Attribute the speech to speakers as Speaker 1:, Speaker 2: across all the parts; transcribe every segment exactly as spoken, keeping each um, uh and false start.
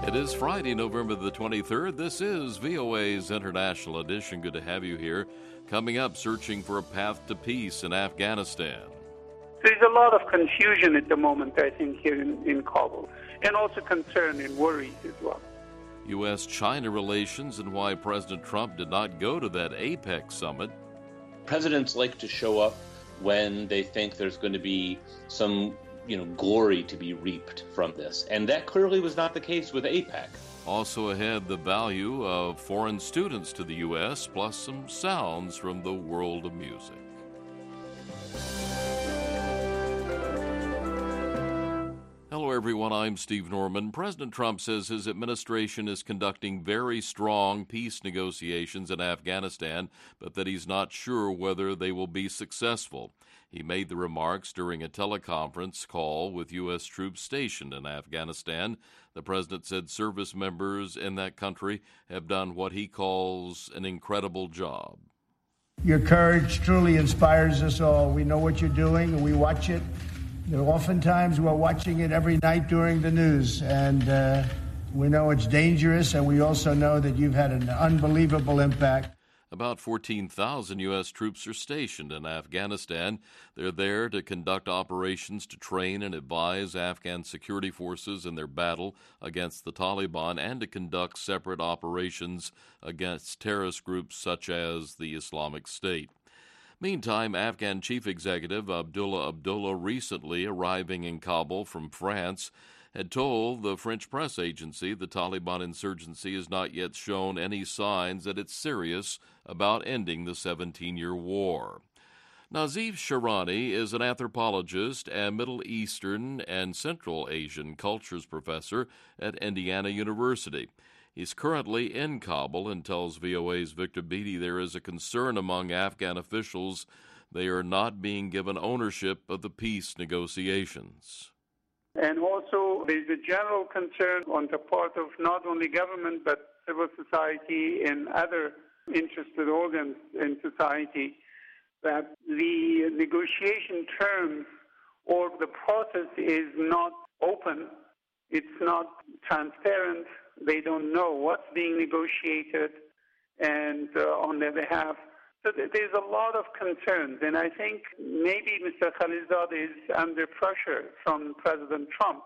Speaker 1: It is Friday, November the twenty-third. This is V O A's International Edition. Good to have you here. Coming up, searching for a path to peace in Afghanistan.
Speaker 2: There's a lot of confusion at the moment, I think, here in, in Kabul, and also concern and worries as well.
Speaker 1: U S China relations and why President Trump did not go to that APEC summit.
Speaker 3: Presidents like to show up when they think there's going to be some, you know, glory to be reaped from this. And that clearly was not the case with APEC.
Speaker 1: Also ahead, the value of foreign students to the U S, plus some sounds from the world of music. Hello, everyone. I'm Steve Norman. President Trump says his administration is conducting very strong peace negotiations in Afghanistan, but that he's not sure whether they will be successful. He made the remarks during a teleconference call with U S troops stationed in Afghanistan. The president said service members in that country have done what he calls an incredible job.
Speaker 4: Your courage truly inspires us all. We know what you're doing, and we watch it. You know, oftentimes we're watching it every night during the news, and uh, we know it's dangerous, and we also know that you've had an unbelievable impact.
Speaker 1: About fourteen thousand U S troops are stationed in Afghanistan. They're there to conduct operations to train and advise Afghan security forces in their battle against the Taliban and to conduct separate operations against terrorist groups such as the Islamic State. Meantime, Afghan Chief Executive Abdullah Abdullah, recently arriving in Kabul from France, had told the French press agency the Taliban insurgency has not yet shown any signs that it's serious about ending the seventeen-year war. Nazif Sharani is an anthropologist and Middle Eastern and Central Asian cultures professor at Indiana University. He's currently in Kabul and tells V O A's Victor Beatty there is a concern among Afghan officials they are not being given ownership of the peace negotiations.
Speaker 2: And also, there's a general concern on the part of not only government, but civil society and other interested organs in society that the negotiation terms or the process is not open, it's not transparent. They don't know what's being negotiated and uh, on their behalf. So th- there's a lot of concerns, and I think maybe Mister Khalilzad is under pressure from President Trump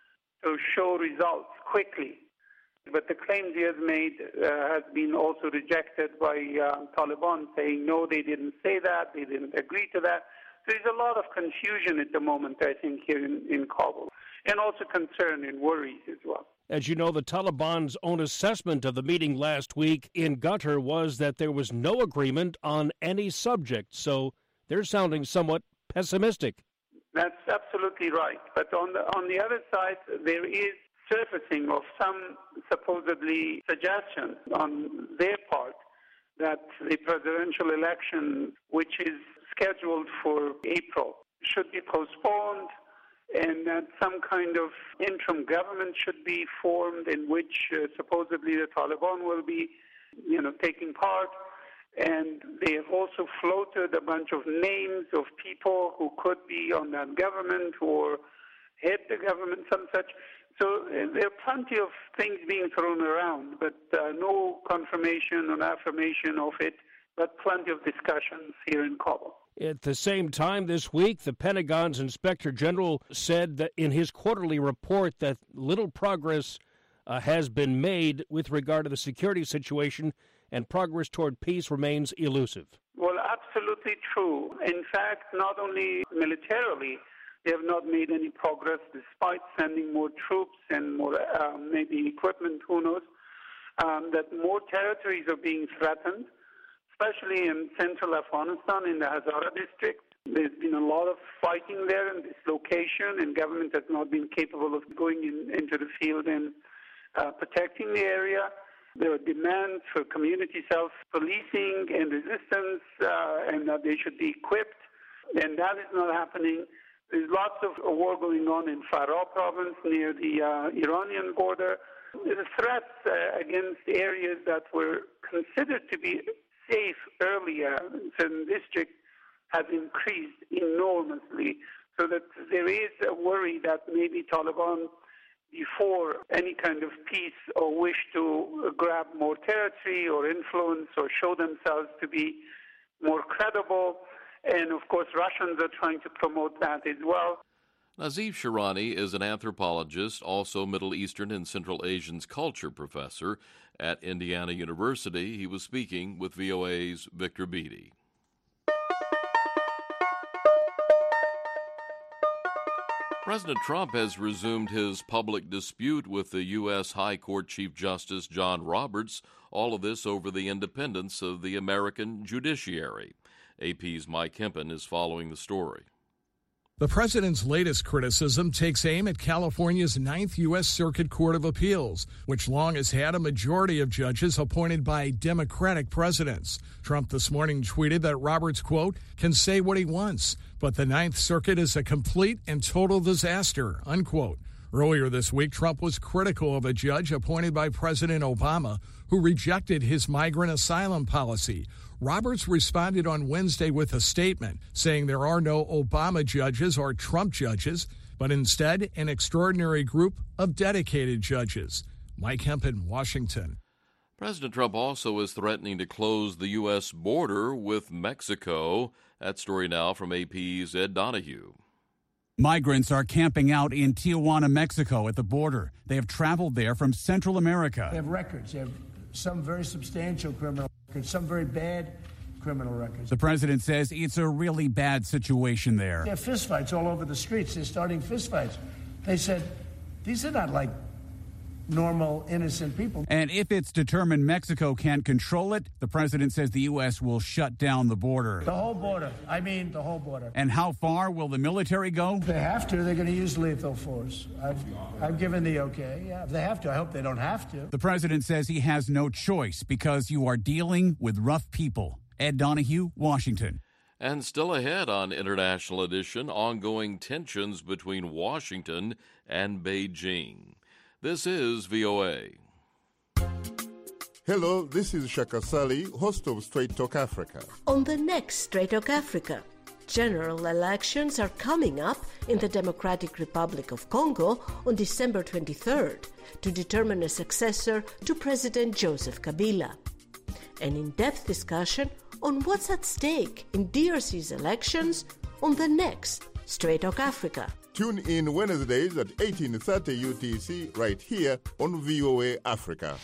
Speaker 2: to show results quickly. But the claims he has made uh, has been also rejected by uh, Taliban, saying, no, they didn't say that, they didn't agree to that. So there's a lot of confusion at the moment, I think, here in, in Kabul, and also concern and worries as well.
Speaker 5: As you know, the Taliban's own assessment of the meeting last week in Qatar was that there was no agreement on any subject, so they're sounding somewhat pessimistic.
Speaker 2: That's absolutely right. But on the, on the other side, there is surfacing of some supposedly suggestions on their part that the presidential election, which is scheduled for April, should be postponed, and that some kind of interim government should be formed in which uh, supposedly the Taliban will be, you know, taking part. And they have also floated a bunch of names of people who could be on that government or head the government, some such. So uh, there are plenty of things being thrown around, but uh, no confirmation or affirmation of it, but plenty of discussions here in Kabul.
Speaker 5: At the same time this week, the Pentagon's Inspector General said that in his quarterly report that little progress uh, has been made with regard to the security situation and progress toward peace remains elusive.
Speaker 2: Well, absolutely true. In fact, not only militarily, they have not made any progress despite sending more troops and more uh, maybe equipment, who knows, um, that more territories are being threatened, especially in central Afghanistan, in the Hazara district. There's been a lot of fighting there in this location, and government has not been capable of going in, into the field and uh, protecting the area. There are demands for community self-policing and resistance, uh, and that they should be equipped, and that is not happening. There's lots of war going on in Farah province near the uh, Iranian border. The threats uh, against areas that were considered to be safe earlier in certain districts has increased enormously, so that there is a worry that maybe Taliban before any kind of peace or wish to grab more territory or influence or show themselves to be more credible. And of course, Russians are trying to promote that as well.
Speaker 1: Nazif Shirani is an anthropologist, also Middle Eastern and Central Asian culture professor at Indiana University. He was speaking with V O A's Victor Beattie. President Trump has resumed his public dispute with the U S High Court Chief Justice John Roberts, all of this over the independence of the American judiciary. A P's Mike Hempen is following the story.
Speaker 6: The president's latest criticism takes aim at California's Ninth U S Circuit Court of Appeals, which long has had a majority of judges appointed by Democratic presidents. Trump this morning tweeted that Roberts, quote, can say what he wants, but the Ninth Circuit is a complete and total disaster, unquote. Earlier this week, Trump was critical of a judge appointed by President Obama who rejected his migrant asylum policy. Roberts responded on Wednesday with a statement saying there are no Obama judges or Trump judges, but instead an extraordinary group of dedicated judges. Mike Hempen, Washington.
Speaker 1: President Trump also is threatening to close the U S border with Mexico. That story now from A P's Ed Donahue.
Speaker 7: Migrants are camping out in Tijuana, Mexico at the border. They have traveled there from Central America.
Speaker 4: They have records. They have some very substantial criminal records, some very bad criminal records.
Speaker 7: The president says it's a really bad situation there.
Speaker 4: They have fistfights all over the streets. They're starting fistfights. They said, these are not like normal, innocent people.
Speaker 7: And if it's determined Mexico can't control it, the president says the U S will shut down the border.
Speaker 4: The whole border. I mean, the whole border.
Speaker 7: And how far will the military go?
Speaker 4: If they have to, they're going to use lethal force. I've, I've given the okay. Yeah, if they have to. I hope they don't have to.
Speaker 7: The president says he has no choice because you are dealing with rough people. Ed Donahue, Washington.
Speaker 1: And still ahead on International Edition, ongoing tensions between Washington and Beijing. This is V O A.
Speaker 8: Hello, this is Shaka Sali, host of Straight Talk Africa.
Speaker 9: On the next Straight Talk Africa, general elections are coming up in the Democratic Republic of Congo on December twenty-third to determine a successor to President Joseph Kabila. An in-depth discussion on what's at stake in D R C's elections on the next Straight Talk Africa.
Speaker 8: Tune in Wednesdays at eighteen thirty U T C right here on V O A Africa.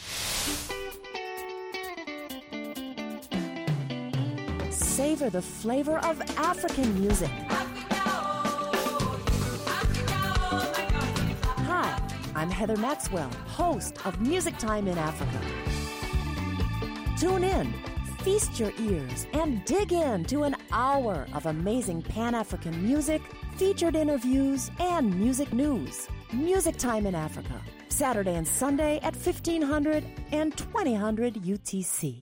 Speaker 10: Savor the flavor of African music. Hi, I'm Heather Maxwell, host of Music Time in Africa. Tune in, feast your ears, and dig into an hour of amazing Pan-African music, featured interviews, and music news. Music Time in Africa, Saturday and Sunday at fifteen hundred and twenty hundred U T C.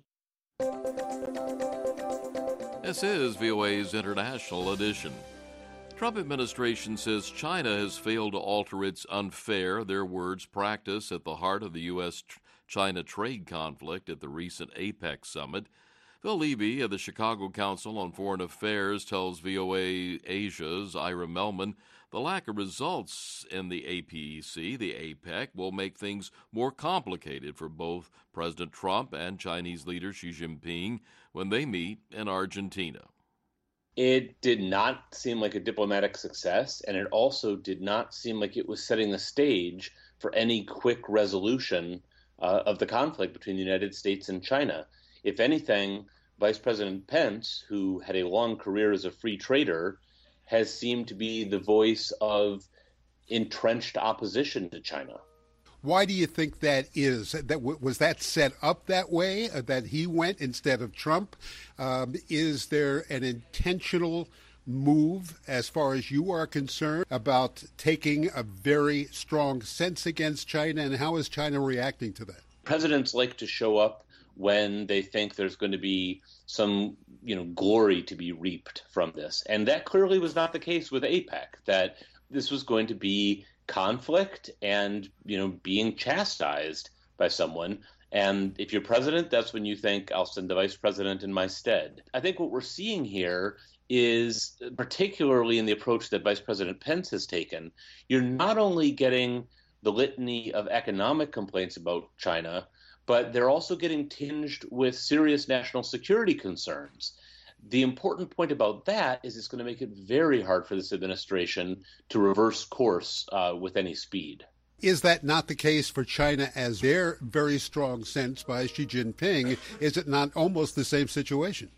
Speaker 1: This is V O A's International Edition. Trump administration says China has failed to alter its unfair, their words, practice at the heart of the U S China trade conflict at the recent APEC summit. Phil Levy of the Chicago Council on Foreign Affairs tells V O A Asia's Ira Melman the lack of results in the A P E C, the APEC, will make things more complicated for both President Trump and Chinese leader Xi Jinping when they meet in Argentina.
Speaker 3: It did not seem like a diplomatic success, and it also did not seem like it was setting the stage for any quick resolution uh, of the conflict between the United States and China. If anything, Vice President Pence, who had a long career as a free trader, has seemed to be the voice of entrenched opposition to China.
Speaker 11: Why do you think that is? That was that set up that way, uh, that he went instead of Trump? Um, is there an intentional move, as far as you are concerned, about taking a very strong sense against China, and how is China reacting to that?
Speaker 3: Presidents like to show up when they think there's going to be some, you know, glory to be reaped from this. And that clearly was not the case with APEC, that this was going to be conflict and, you know, being chastised by someone. And if you're president, that's when you think, I'll send the vice president in my stead. I think what we're seeing here is, particularly in the approach that Vice President Pence has taken, you're not only getting the litany of economic complaints about China, but they're also getting tinged with serious national security concerns. The important point about that is it's going to make it very hard for this administration to reverse course uh, with any speed.
Speaker 11: Is that not the case for China as their very strong sense by Xi Jinping? Is it not almost the same situation?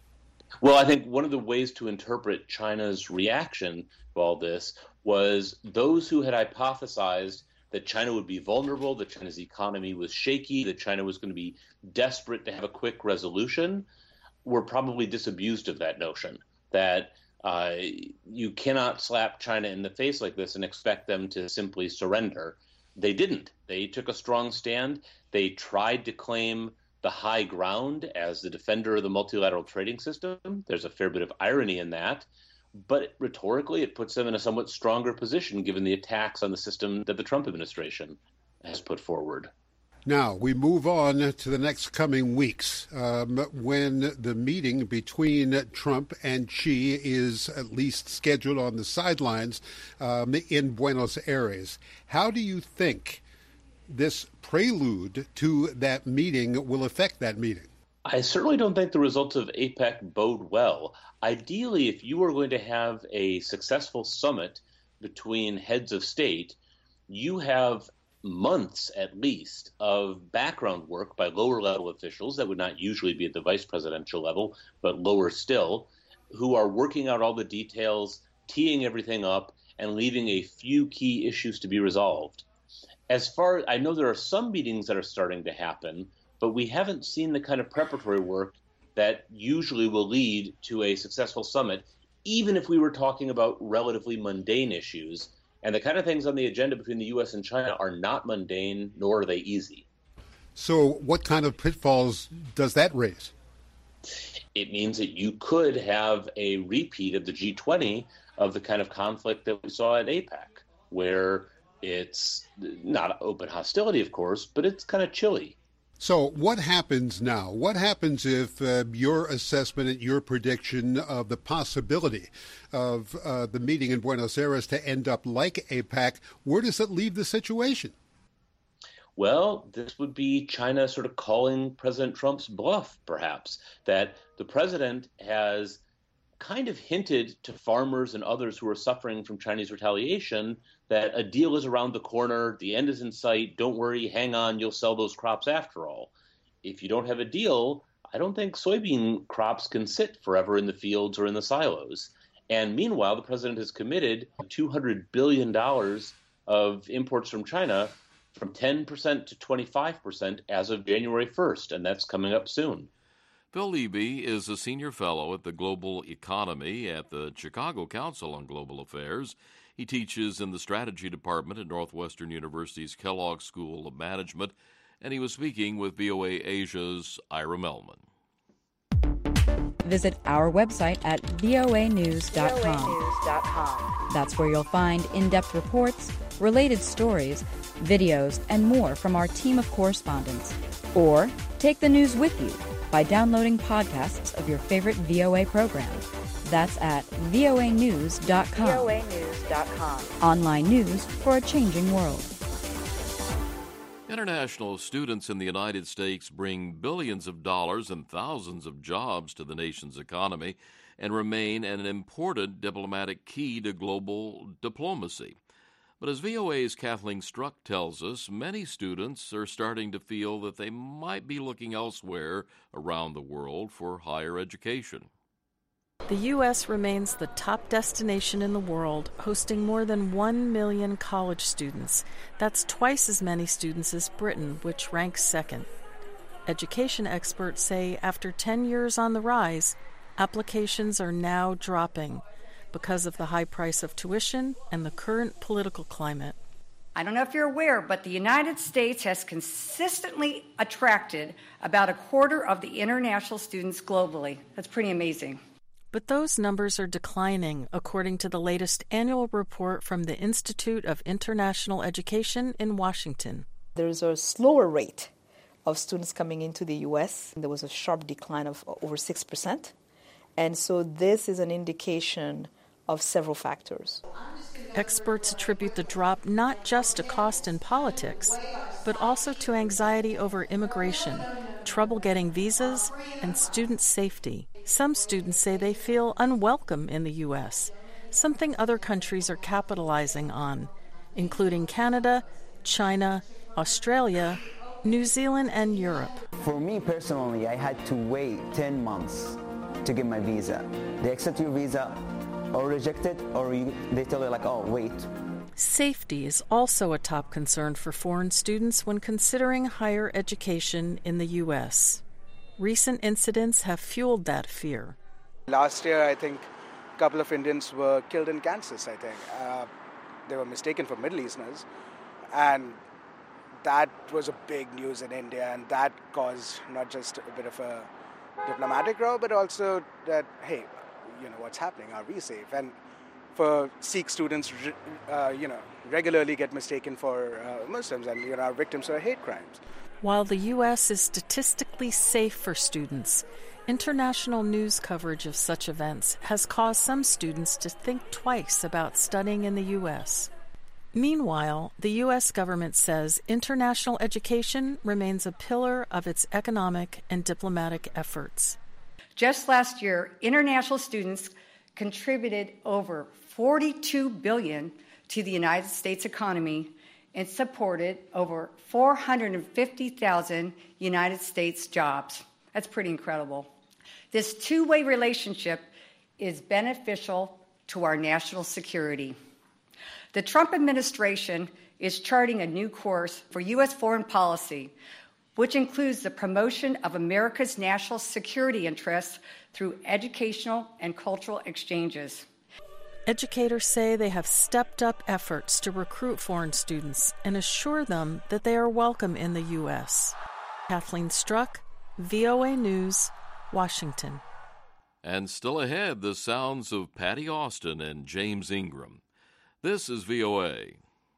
Speaker 3: Well, I think one of the ways to interpret China's reaction to all this was those who had hypothesized that China would be vulnerable, that China's economy was shaky, that China was going to be desperate to have a quick resolution, were probably disabused of that notion, that uh, you cannot slap China in the face like this and expect them to simply surrender. They didn't. They took a strong stand. They tried to claim the high ground as the defender of the multilateral trading system. There's a fair bit of irony in that. But rhetorically, it puts them in a somewhat stronger position given the attacks on the system that the Trump administration has put forward.
Speaker 11: Now, we move on to the next coming weeks um, when the meeting between Trump and Xi is at least scheduled on the sidelines um, in Buenos Aires. How do you think this prelude to that meeting will affect that meeting?
Speaker 3: I certainly don't think the results of APEC bode well. Ideally, if you were going to have a successful summit between heads of state, you have months at least of background work by lower level officials that would not usually be at the vice presidential level, but lower still, who are working out all the details, teeing everything up, and leaving a few key issues to be resolved. As far I know, there are some meetings that are starting to happen, but we haven't seen the kind of preparatory work that usually will lead to a successful summit, even if we were talking about relatively mundane issues. And the kind of things on the agenda between the U S and China are not mundane, nor are they easy.
Speaker 11: So what kind of pitfalls does that raise?
Speaker 3: It means that you could have a repeat of the G twenty of the kind of conflict that we saw at APEC, where it's not open hostility, of course, but it's kind of chilly.
Speaker 11: So what happens now? What happens if uh, your assessment and your prediction of the possibility of uh, the meeting in Buenos Aires to end up like APEC, where does it leave the situation?
Speaker 3: Well, this would be China sort of calling President Trump's bluff, perhaps, that the president has kind of hinted to farmers and others who are suffering from Chinese retaliation that a deal is around the corner, the end is in sight, don't worry, hang on, you'll sell those crops after all. If you don't have a deal, I don't think soybean crops can sit forever in the fields or in the silos. And meanwhile, the president has committed two hundred billion dollars of imports from China from ten percent to twenty-five percent as of January first, and that's coming up soon.
Speaker 1: Phil Eby is a senior fellow at the Global Economy at the Chicago Council on Global Affairs. He teaches in the strategy department at Northwestern University's Kellogg School of Management, and he was speaking with V O A Asia's Ira Melman.
Speaker 12: Visit our website at voa news dot com. That's where you'll find in-depth reports, related stories, videos, and more from our team of correspondents. Or take the news with you by downloading podcasts of your favorite V O A program. That's at voa news dot com. voa news dot com. Online news for a changing world.
Speaker 1: International students in the United States bring billions of dollars and thousands of jobs to the nation's economy and remain an important diplomatic key to global diplomacy. But as V O A's Kathleen Struck tells us, many students are starting to feel that they might be looking elsewhere around the world for higher education.
Speaker 13: The U S remains the top destination in the world, hosting more than one million college students. That's twice as many students as Britain, which ranks second. Education experts say after ten years on the rise, applications are now dropping because of the high price of tuition and the current political climate.
Speaker 14: I don't know if you're aware, but the United States has consistently attracted about a quarter of the international students globally. That's pretty amazing.
Speaker 13: But those numbers are declining, according to the latest annual report from the Institute of International Education in Washington.
Speaker 15: There's a slower rate of students coming into the U S. There was a sharp decline of over six percent. And so this is an indication of several factors.
Speaker 13: Experts attribute the drop not just to cost in politics, but also to anxiety over immigration, trouble getting visas, and student safety. Some students say they feel unwelcome in the U S, something other countries are capitalizing on, including Canada, China, Australia, New Zealand, and Europe.
Speaker 16: For me personally, I had to wait ten months to get my visa. They accept your visa or reject it, or you, they tell you like, oh, wait.
Speaker 13: Safety is also a top concern for foreign students when considering higher education in the U S. Recent incidents have fueled that fear.
Speaker 17: Last year, I think a couple of Indians were killed in Kansas, I think. Uh, they were mistaken for Middle Easterners, and that was a big news in India, and that caused not just a bit of a diplomatic row, but also that, hey, you know, what's happening? Are we safe? And for Sikh students, uh, you know, regularly get mistaken for uh, Muslims and, you know, are victims of hate crimes.
Speaker 13: While the U S is statistically safe for students, international news coverage of such events has caused some students to think twice about studying in the U S. Meanwhile, the U S government says international education remains a pillar of its economic and diplomatic efforts.
Speaker 14: Just last year, international students contributed over forty-two billion dollars to the United States economy and supported over four hundred fifty thousand United States jobs. That's pretty incredible. This two-way relationship is beneficial to our national security. The Trump administration is charting a new course for U S foreign policy, which includes the promotion of America's national security interests through educational and cultural exchanges.
Speaker 13: Educators say they have stepped up efforts to recruit foreign students and assure them that they are welcome in the U S. Kathleen Struck, V O A News, Washington.
Speaker 1: And still ahead, the sounds of Patty Austin and James Ingram. This is V O A.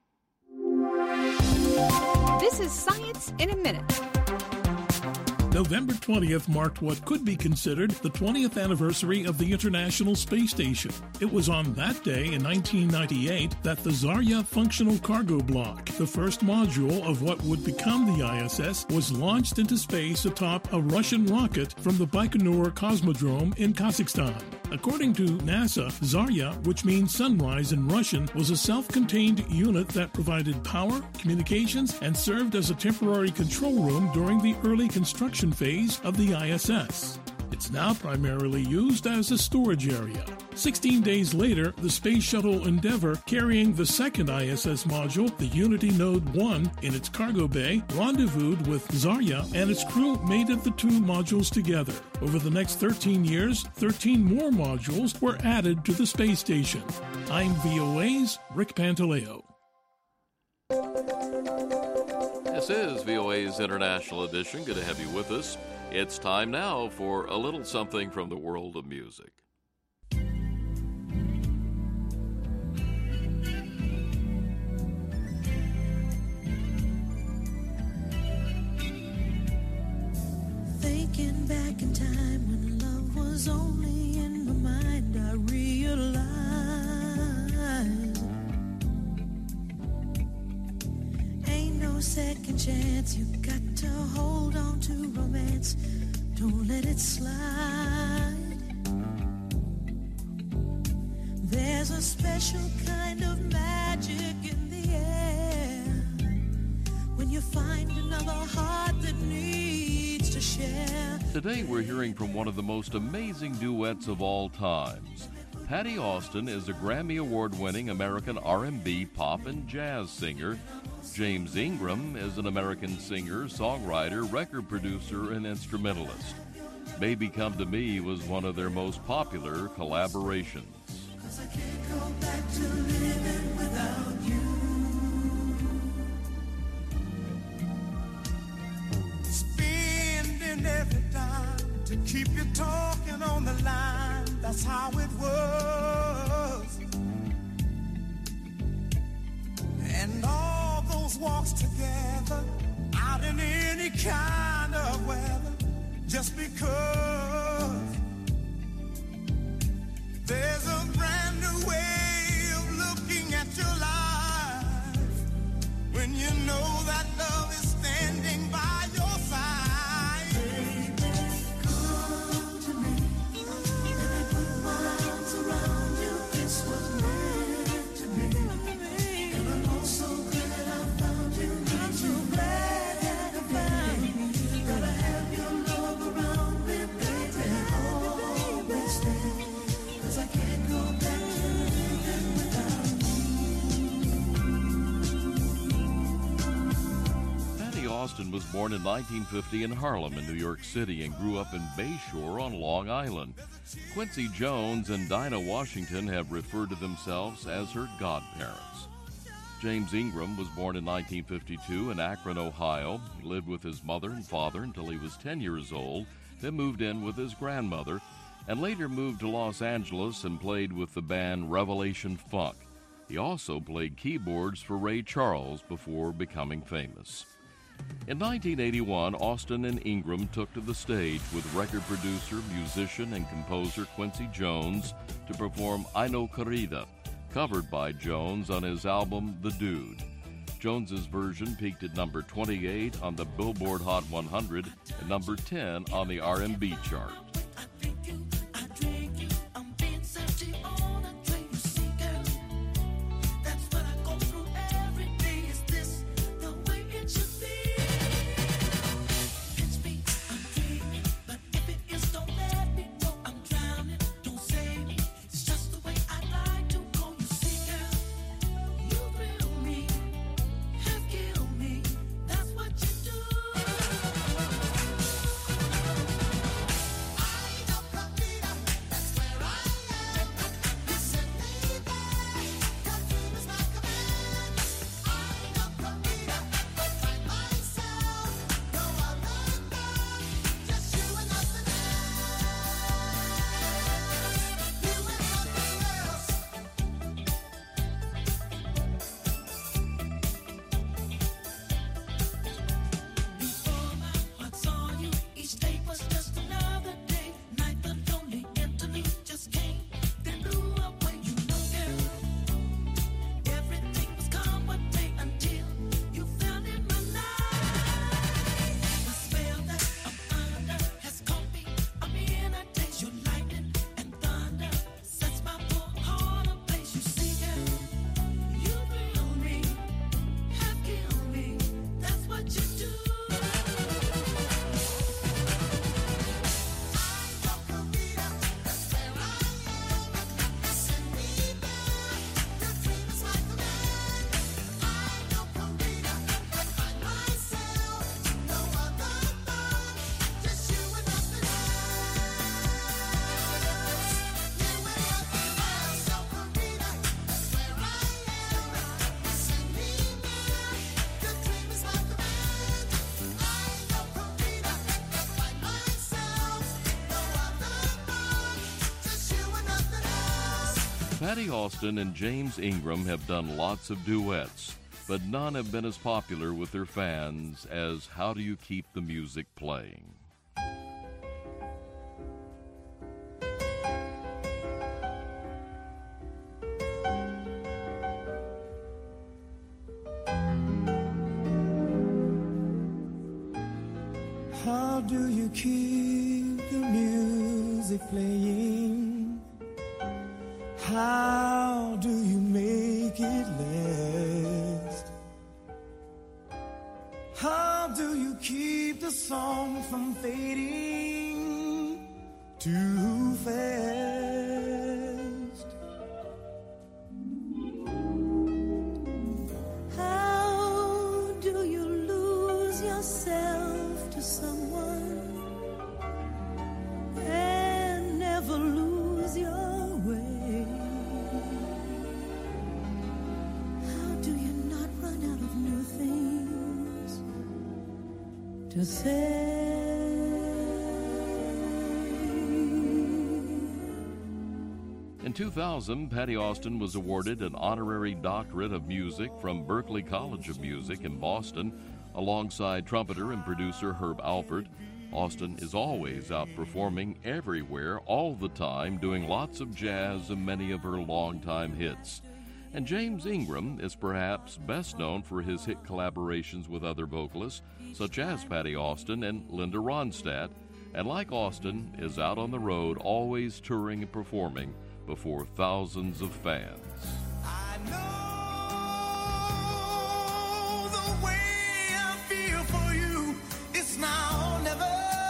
Speaker 18: This is Science in a Minute.
Speaker 19: November twentieth marked what could be considered the twentieth anniversary of the International Space Station. It was on that day in nineteen ninety-eight that the Zarya Functional Cargo Block, the first module of what would become the I S S, was launched into space atop a Russian rocket from the Baikonur Cosmodrome in Kazakhstan. According to NASA, Zarya, which means sunrise in Russian, was a self-contained unit that provided power, communications, and served as a temporary control room during the early construction phase of the I S S. It's now primarily used as a storage area. Sixteen days later, the Space Shuttle Endeavour, carrying the second I S S module, the Unity Node one, in its cargo bay, rendezvoused with Zarya, and its crew mated the two modules together. Over the next thirteen years, thirteen more modules were added to the space station. I'm V O A's Rick Pantaleo.
Speaker 1: This is V O A's International Edition. Good to have you with us. It's time now for a little something from the world of music.
Speaker 20: Thinking back in time when love was only in my mind, I realized ain't no second chance. You got to hold on to romance, don't let it slide. There's a special kind of magic in the air when you find another heart that needs to share.
Speaker 1: Today we're hearing from one of the most amazing duets of all times. Patty Austin is a Grammy Award-winning American R and B, pop, and jazz singer. James Ingram is an American singer, songwriter, record producer, and instrumentalist. Baby Come to Me was one of their most popular collaborations.
Speaker 20: 'Cause I can't go back to living without you. Spending every dime to keep you talking on the line. That's how it was. And all those walks together, out in any kind of weather, just because there's a brand new know that love is standing by your side. Baby, come to me, and I put my arms around you. This was meant to be, and I'm also glad I found you. I'm so glad that I found you. Gotta have your love around me, baby, always stay, 'cause I can't go back to living without you.
Speaker 1: Patty Austin was born in nineteen fifty in Harlem in New York City and grew up in Bayshore on Long Island. Quincy Jones and Dinah Washington have referred to themselves as her godparents. James Ingram was born in nineteen fifty-two in Akron, Ohio. He lived with his mother and father until he was ten years old, then moved in with his grandmother, and later moved to Los Angeles and played with the band Revelation Funk. He also played keyboards for Ray Charles before becoming famous. In nineteen eighty-one, Austin and Ingram took to the stage with record producer, musician, and composer Quincy Jones to perform I No Corrida, covered by Jones on his album The Dude. Jones's version peaked at number twenty-eight on the Billboard Hot one hundred and number ten on the R and B chart. Patty Austin and James Ingram have done lots of duets, but none have been as popular with their fans as How Do You Keep the Music Playing?
Speaker 20: How do you keep the music playing? How do you make it last? How do you keep the song from fading too fast? How do you lose yourself to someone and never lose your way? How do you not run out of new things to say?
Speaker 1: In two thousand, Patty Austin was awarded an honorary doctorate of music from Berklee College of Music in Boston, alongside trumpeter and producer Herb Alpert. Austin is always out performing everywhere, all the time, doing lots of jazz and many of her longtime hits. And James Ingram is perhaps best known for his hit collaborations with other vocalists, such as Patti Austin and Linda Ronstadt, and like Austin, is out on the road always touring and performing before thousands of fans.
Speaker 20: I know the way I feel for you, it's now or never.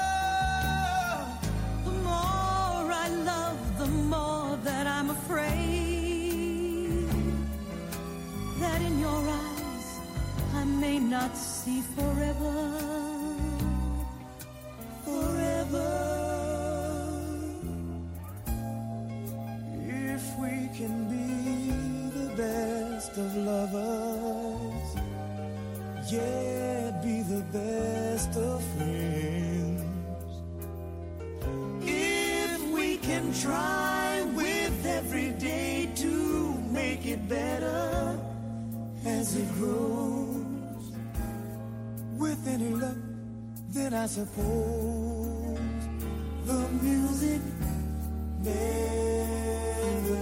Speaker 21: The more I love, the more that I'm afraid that in your eyes I may not see forever, forever.
Speaker 20: If we can be the best of lovers, yeah, be the best of friends. If we can try with every day to make it better as it grows, with any luck, then I suppose the music never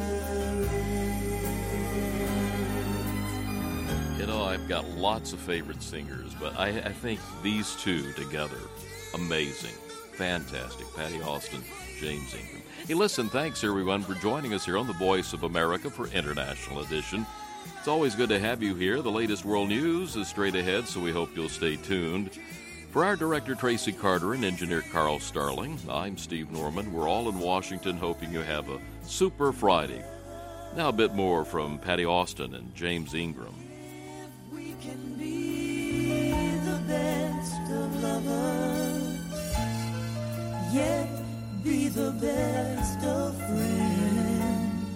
Speaker 20: ends.
Speaker 1: You know, I've got lots of favorite singers, but I, I think these two together, amazing, fantastic. Patti Austin, James Ingram. Hey, listen, thanks everyone for joining us here on The Voice of America for International Edition. It's always good to have you here. The latest world news is straight ahead, so we hope you'll stay tuned. For our director, Tracy Carter, and engineer Carl Starling, I'm Steve Norman. We're all in Washington hoping you have a super Friday. Now a bit more from Patti Austin and James Ingram.
Speaker 21: We can be the best of lovers, yet be the best of friends.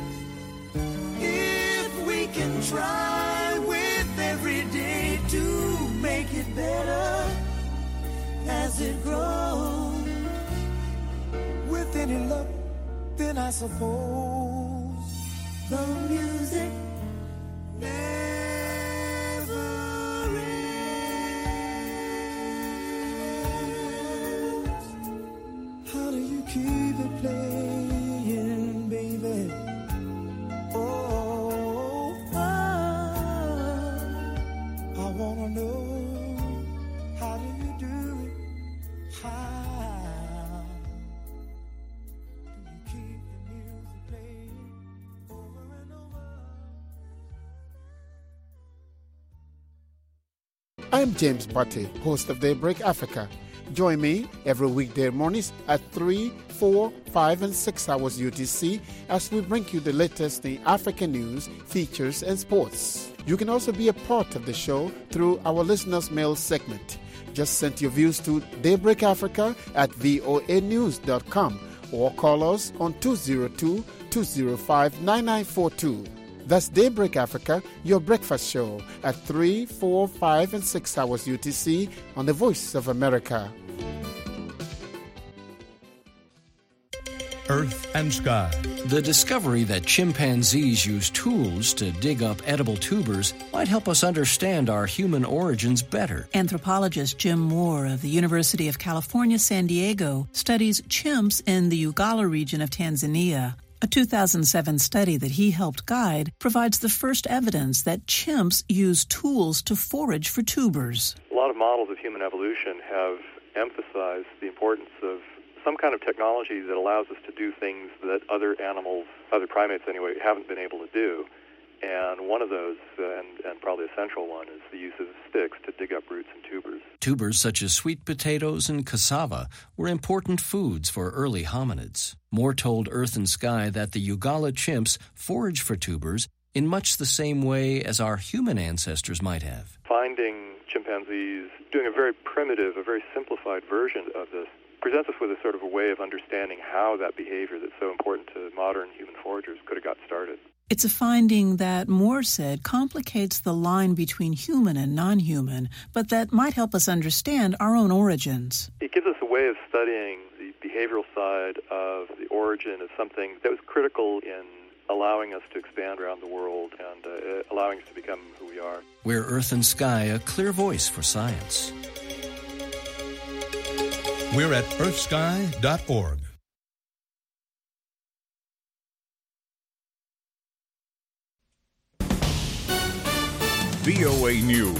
Speaker 20: If we can try with every day to make it better as it grows, with any luck, then I suppose the music never ends. How do you keep it playing, baby? Oh, I, I wanna know, how do you do it? How do you keep the music playing over and over?
Speaker 22: I'm James Butte, host of Daybreak Africa. Join me every weekday mornings at three, four, five, and six hours U T C as we bring you the latest in African news, features, and sports. You can also be a part of the show through our listeners' mail segment. Just send your views to Daybreak Africa at voa news dot com or call us on two oh two, two oh five, nine nine four two. That's Daybreak Africa, your breakfast show at three, four, five, and six hours U T C on the Voice of America.
Speaker 23: Earth and Sky.
Speaker 24: The discovery that chimpanzees use tools to dig up edible tubers might help us understand our human origins better.
Speaker 25: Anthropologist Jim Moore of the University of California, San Diego studies chimps in the Ugala region of Tanzania. A two thousand seven study that he helped guide provides the first evidence that chimps use tools to forage for tubers.
Speaker 26: A lot of models of human evolution have emphasized the importance of some kind of technology that allows us to do things that other animals, other primates anyway, haven't been able to do. And one of those, uh, and, and probably a central one, is the use of sticks to dig up roots and tubers.
Speaker 24: Tubers such as sweet potatoes and cassava were important foods for early hominids. Moore told Earth and Sky that the Ugala chimps forage for tubers in much the same way as our human ancestors might have.
Speaker 26: Finding chimpanzees doing a very primitive, a very simplified version of this presents us with a sort of a way of understanding how that behavior that's so important to modern human foragers could have got started.
Speaker 25: It's a finding that Moore said complicates the line between human and non-human, but that might help us understand our own origins.
Speaker 26: It gives us a way of studying the behavioral side of the origin of something that was critical in allowing us to expand around the world and uh, allowing us to become who we are.
Speaker 24: We're Earth and Sky, a clear voice for science.
Speaker 23: We're at earth sky dot org.
Speaker 2: V O A News.